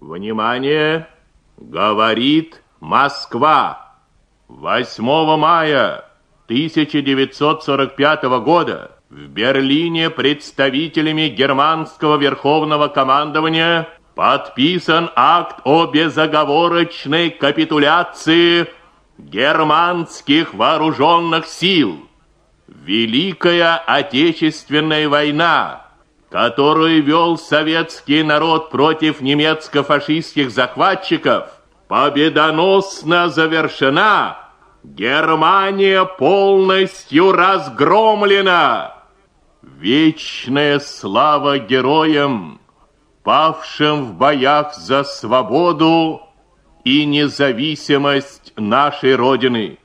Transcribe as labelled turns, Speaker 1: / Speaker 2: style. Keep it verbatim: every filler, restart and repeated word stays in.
Speaker 1: Внимание! Говорит Москва. восьмого мая тысяча девятьсот сорок пятого года в Берлине представителями германского верховного командования подписан акт о безоговорочной капитуляции германских вооруженных сил. Великая Отечественная война, которую вел советский народ против немецко-фашистских захватчиков, победоносно завершена. Германия полностью разгромлена. Вечная слава героям, павшим в боях за свободу и независимость нашей Родины.